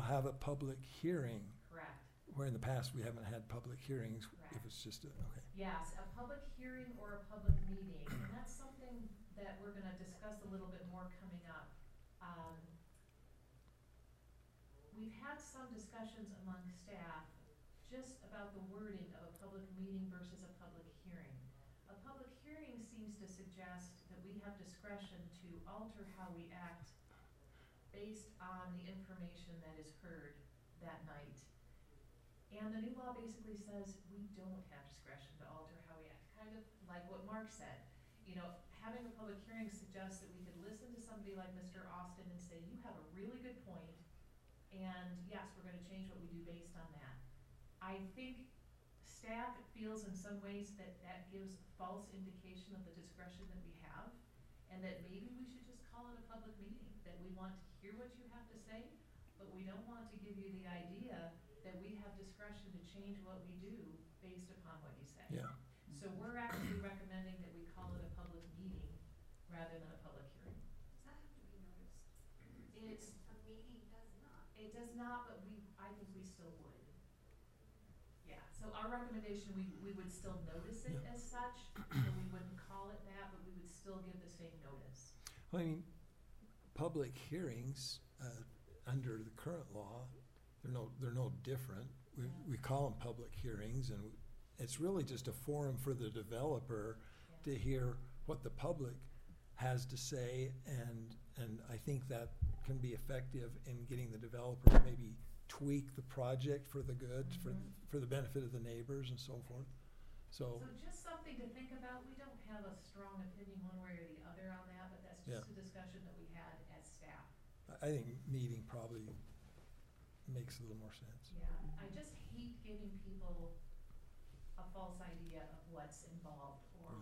have a public hearing, Correct. where in the past we haven't had public hearings if Correct. it's just a, okay. Yes, a public hearing or a public meeting, and that's something that we're gonna discuss a little bit more coming up. We've had some discussions among staff just about the wording of a public meeting versus a public hearing. A public hearing seems to suggest that we have discretion to alter how we act based on the information that is heard that night. And the new law basically says we don't have discretion to alter how we act, kind of like what Mark said. You know, having a public hearing suggests that we could listen to somebody like Mr. Austin and say, you have a really good point, and yes, we're gonna change what we do based on that. I think staff feels in some ways that that gives false indication of the discretion that we have, and that maybe we should just call it a public meeting, that we want to hear what you have to say, but we don't want to give you the idea that we have discretion to change what we do based upon what you say. Yeah. So we're actually recommending that we call it a public meeting rather than a public hearing. Does that have to be noticed? It's, A meeting does not. it does not, but I think we still would. Yeah, so our recommendation, we would still notice it Yeah. as such, so we wouldn't call it that, but we would still give the same notice. Well, I mean, public hearings, under the current law, they're no different. We call them public hearings, and it's really just a forum for the developer to hear what the public has to say, and I think that can be effective in getting the developer to maybe tweak the project for the good, for the benefit of the neighbors and so forth. So, So just something to think about. We don't have a strong opinion one way or the other on that, but that's just a discussion that we had as staff. I think meeting probably makes a little more sense. Yeah, I just hate giving people a false idea of what's involved or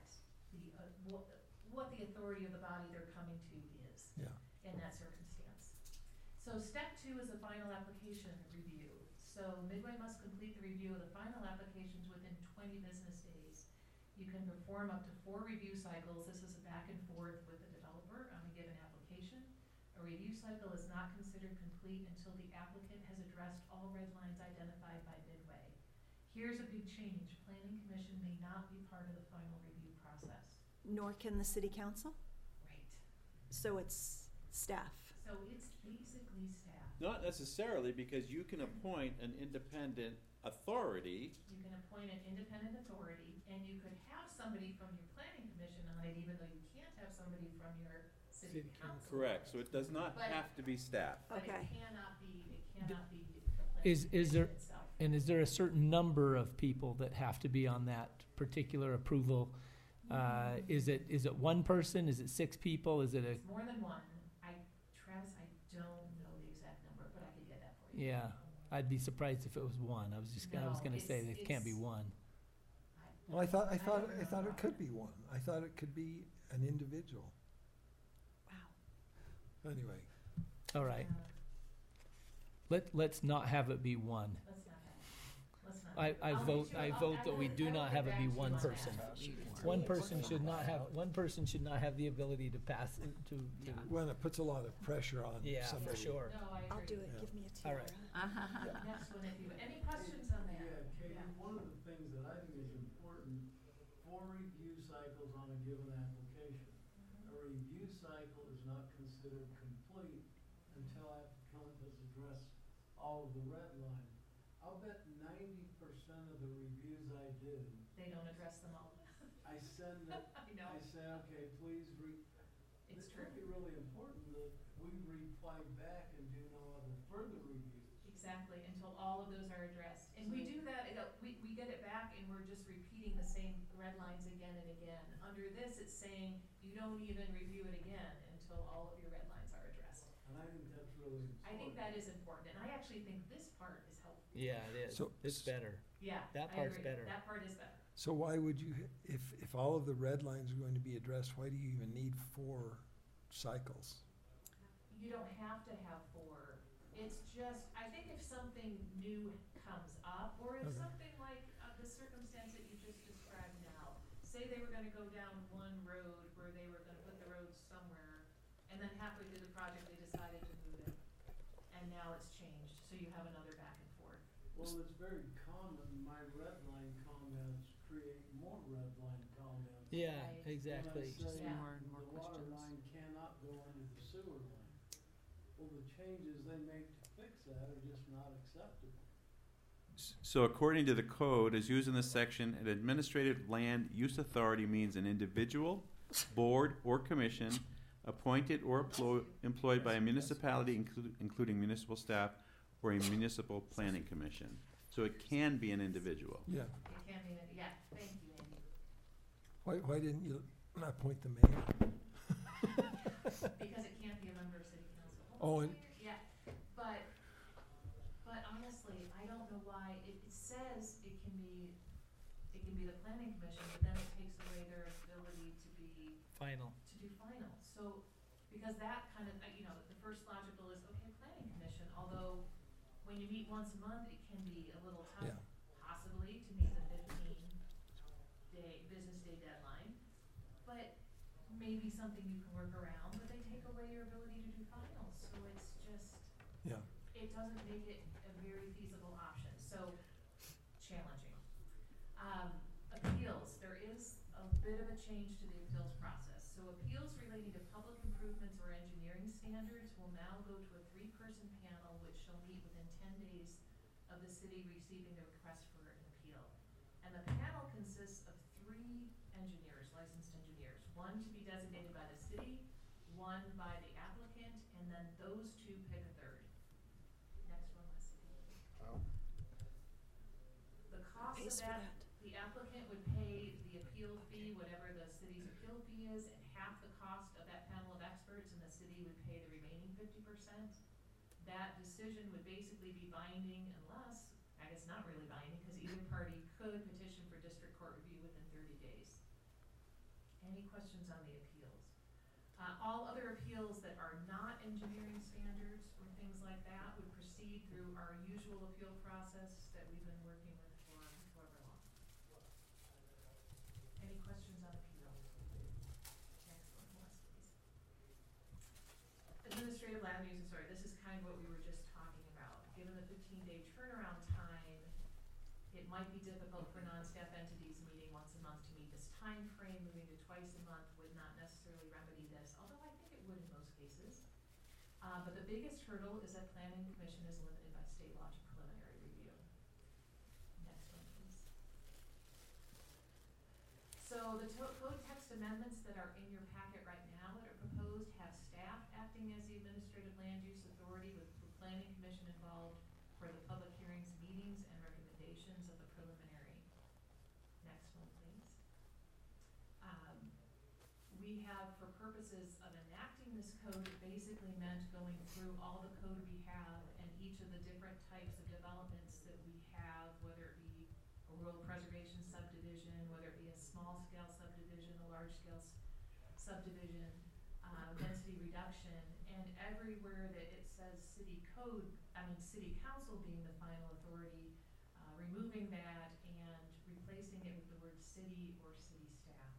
what the authority of the body they're coming to is Yeah. in that circumstance. So step 2 is the final application review. So Midway must complete the review of the final applications within 20 business days. You can perform up to 4 review cycles. This is a back and forth with the developer on a given application. A review cycle is not considered complete until the applicant has addressed all red lines identified by Midway. Here's a big change. Planning Commission may not be part of the final review process. Nor can the city council? Right. So it's staff. So it's basically staff. Not necessarily, because you can appoint an independent authority. You can appoint an independent authority, and you could have somebody from your planning commission on it, even though you can't have somebody from your city council. Correct, so it does not But- have to be staff. But Okay. it cannot be the planning Is commission there- itself. And is there a certain number of people that have to be on that particular approval? Is it one person? Is it 6 people? Is it a, It's more than one. Travis, I don't know the exact number, but I could get that for you. yeah, I'd be surprised if it was one. I was No, gonna say it's- there can't be it's- one. Well, I thought don't it know. could be one. I thought it could be an individual. Wow. Anyway, All right, Yeah, let's not have it be one. let's not have it. Let's not. I I'll vote get you- vote that we do I will not get have it back be to you one on person. that. One person should not have the ability to pass to. when it puts a lot of pressure on Yeah, for somebody. sure. No, I agree. I'll do it. Yeah. Give me a All tiara. right. Next one, if you, any questions on that? Yeah, Katie, Yeah. one of the things that I think is important, 4 review cycles on a given application. A review cycle is not considered complete until applicant has addressed all of the red line. I'll bet 90% of the reviews I do, They don't address them all. I send it, I know, I say, okay, please it's It's true. really, really important that we reply back and do no other further reviews. Exactly, until all of those are addressed. And we do that, we get it back and we're just repeating the same red lines again and again. Under this, it's saying you don't even review it again until all of your red lines are addressed. And I think that's really important. I think that is important, and I actually think this part is helpful. Yeah, it is. So- It's better. Yeah, That I part's agree. better. That part is better. So why would you, if all of the red lines are going to be addressed, why do you even need 4 cycles? You don't have to have 4. It's just, I think if something new comes up, or if Okay. something like the circumstance that you just described now, say they were gonna go down one road where they were gonna put the road somewhere, and then halfway through the project, they decided to move it. and now it's changed, so you have another back and forth. Well, it's very common, my red line comments create more red line comments. Yeah, Right. exactly. When I say Yeah. More and more the water questions. line cannot go into the sewer line. Well, the changes they make to fix that are just not acceptable. So according to the code, as used in this section, an administrative land use authority means an individual, board, or commission appointed or employed by a municipality, including municipal staff, or a municipal planning commission. So it can be an individual. Yeah, It can be, yeah, thank you, Andy. why didn't you appoint the mayor? Because it can't be a member of city council. Oh, and- Yeah, but honestly, I don't know why, it says it can be the planning commission, but then it takes away their ability to Final. do final. So, because that kind of, the first logical is, okay, planning commission, although when you meet once a month, it can be a little tough, Yeah. possibly, to meet the 15-day, business day deadline. But maybe something you can work around, but they take away your ability to do finals, so it's just, Yeah, it doesn't make it a very feasible option, so challenging. Appeals, there is a bit of a change to the appeals process. So appeals relating to public improvements or engineering standards will now go to a 3-person panel which shall meet within 10 days of the city receiving the request for an appeal. And the panel consists of 3 engineers, licensed engineers, 1 to be designated by the city, 1 by the applicant, and then those 2 pick a 3rd. Next one, Leslie. The cost of Pays for that, that. the applicant would pay the appeal fee, whatever the city's appeal fee is, and half the cost of that panel of experts, and the city would pay the remaining 50%. That decision would basically be binding unless, I guess not really binding, because either party could petition for district court review within 30 days. Any questions on the appeals? All other appeals that are not engineering standards or things like that would proceed through our usual appeal process that we've been working with for however long. Any questions on appeal? Next one, Les, please. Administrative land use, sorry, this is kind of what we were just talking about. Given the 15-day turnaround time, it might be difficult for non-staff entities meeting once a month to meet this time frame. Moving to twice a month would not necessarily remedy this, although I think it would in most cases. But the biggest hurdle is that planning commission is limited by state law to preliminary review. Next one, please. So the code text amendments that are in your packet right now that are proposed have staff acting as the administrative land use authority with the planning commission involved for the public hearings, meetings, and recommendations of the preliminary. Next one, please. We have, for purposes of enacting this code, it basically meant going through all the code we have and each of the different types of developments that we have, whether it be a rural preservation subdivision, whether it be a small-scale subdivision, a large-scale subdivision, density reduction, and everywhere that it says city council being the final authority, removing that and replacing it with the word city or city staff.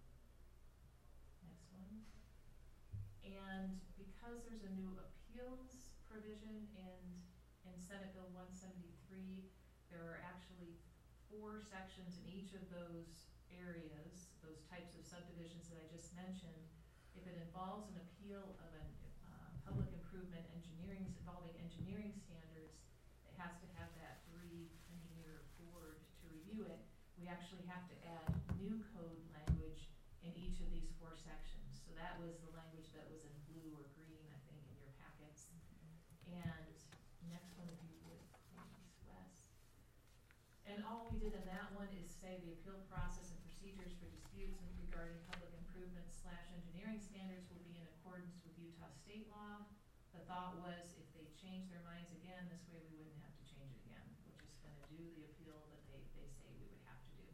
Next one. And because there's a new appeals provision in Senate Bill 173, there are actually 4 sections in each of those areas, those types of subdivisions that I just mentioned. If it involves an appeal of a public improvement involving engineering standards, it has to have that 3-engineer board to review it. We actually have to add new code language in each of these 4 sections. So that was the language that was in blue or green, I think, in your packets. And next one, if you would, please, Wes. And all we did in that one is say the appeal process and procedures for disputes regarding public improvements / engineering standards will be in accordance with Utah state law. The thought was if they change their minds again, this way we wouldn't have to change it again. We're just gonna do the appeal that they say we would have to do.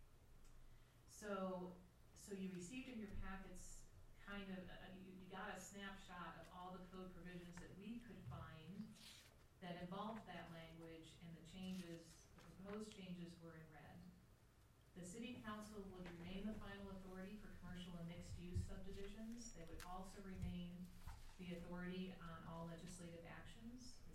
So you received in your packets kind of, you got a snapshot of all the code provisions that we could find that involved that language, and the proposed changes were in red. The city council would remain the final authority for commercial and mixed-use subdivisions. They would also remain the authority on all legislative actions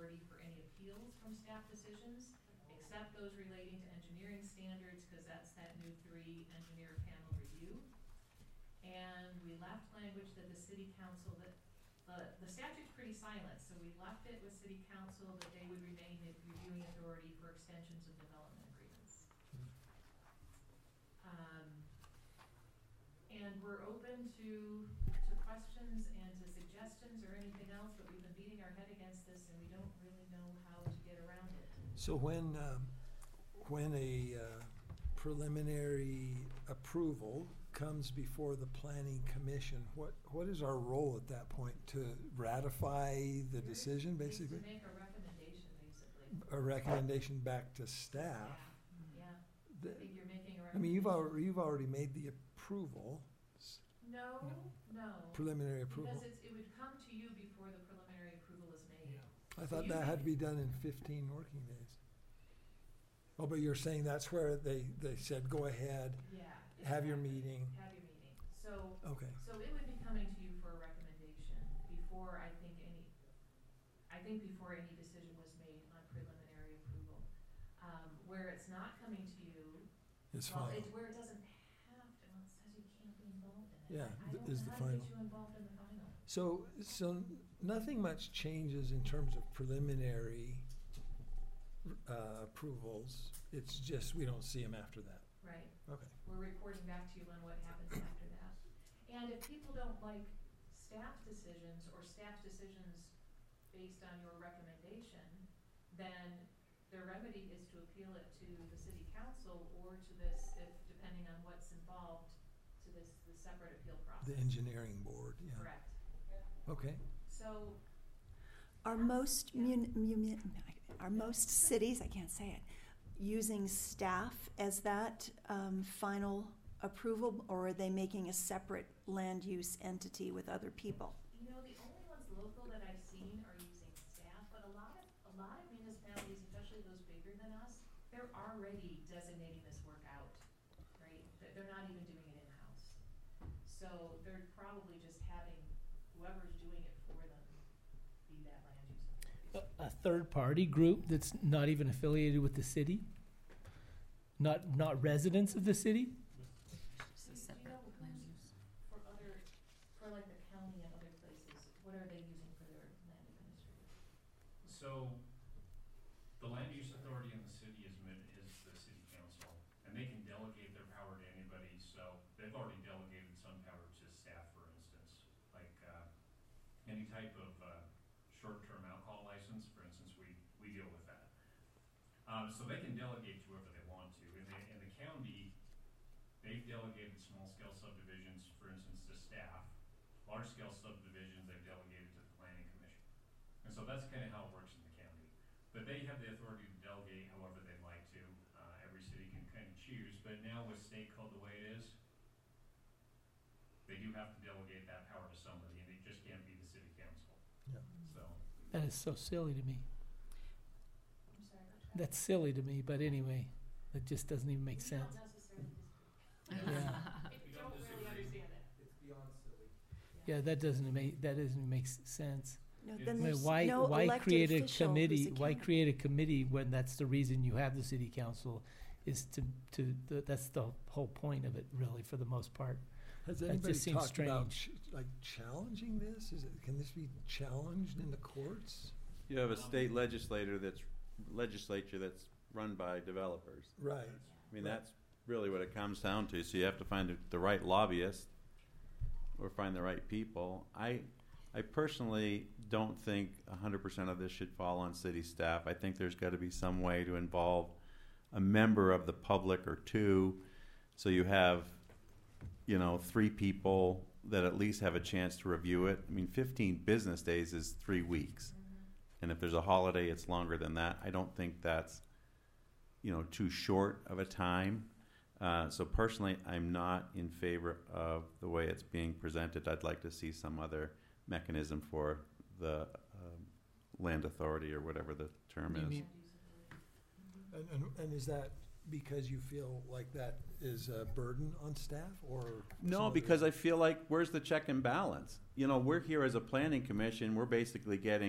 authority for any appeals from staff decisions, except those relating to engineering standards, because that's that new 3 engineer panel review. And we left language that the city council, that the statute's pretty silent, so we left it with city council that they would remain the reviewing authority for extensions of development agreements. And we're open to questions and to suggestions or anything else, but we've been beating our head against this and we don't really know how to get around it. So when a preliminary approval comes before the planning commission, what is our role at that point? To ratify the decision, basically? To make a recommendation, basically. A recommendation back to staff? Yeah, The- I think you're making a I mean, recommendation. you've already made the approval, No. preliminary approval. Because it would come to you before the preliminary approval is made. I thought that had to be done in 15 working days. Oh, but you're saying that's where they said, go ahead, Yeah. have your exactly. meeting. Have your meeting. So Okay, it would be coming to you for a recommendation before before any decision was made on preliminary approval. Where it's not coming to you, it's well, fine. it's where it doesn't have to, well, it says you can't be involved in it. Yeah, I don't is know the how to final. get you involved in the final. So nothing much changes in terms of preliminary approvals. It's just we don't see them after that. Right. Okay. We're reporting back to you on what happens after that. And if people don't like staff decisions or staff decisions based on your recommendation, then their remedy is to appeal it to the city council or to this, if depending on what's involved, to the separate appeal process. The engineering board, yeah. Correct. Okay. So, Are most are most cities, I can't say it, using staff as that final approval, or are they making a separate land use entity with other people? you know, the only ones local that I've seen are using staff, but a lot of municipalities, especially those bigger than us, they're already designating this work out, right? They're not even doing it in-house. So they're probably just having whoever's doing it for them be that land use authority. A third-party group that's not even affiliated with the city? Not residents of the city? Do you know who's for like the county and other places, what are they using for their land administrator? So, the land use authority in the city is the city council, and they can delegate their power to anybody, so they've already delegated some power to staff, for instance. Like, any type of, short-term alcohol license, for instance, we deal with that. So they can delegate to whoever they want to. In the county, they've delegated small-scale subdivisions, for instance, to staff. Large-scale subdivisions, they've delegated to the planning commission. And so that's kind of how it works in the county. But they have the authority to delegate however they'd like to. Every city can kind of choose, but now with state code the way it is, they do have to delegate that power to somebody, and it just can't be the city council. Yeah. So, That is so silly to me. I'm sorry, Rich. That's silly to me, but anyway, it just doesn't even make We don't sense. necessarily Yeah. I don't really understand it. Yeah, that doesn't make sense. No, I then mean, there's why no elected create a official who's committee? Why accountable. create a committee when that's the reason you have the city council? Is that's the whole point of it, really, for the most part. Has That anybody just seems talked about strange. challenging this? Can this be challenged in the courts? You have a state legislature that's run by developers. Right. I mean, Right. that's really what it comes down to. So you have to find the right lobbyist or find the right people. I personally don't think 100% of this should fall on city staff. I think there's got to be some way to involve a member of the public or two, so you have, 3 people that at least have a chance to review it. I mean, 15 business days is 3 weeks. And if there's a holiday, it's longer than that. I don't think that's, too short of a time. So personally, I'm not in favor of the way it's being presented. I'd like to see some other mechanism for the land authority or whatever the term You is. mean- And is that because you feel like that is a burden on staff, or? some No, other because reason? I feel like, where's the check and balance? We're here as a planning commission, we're basically getting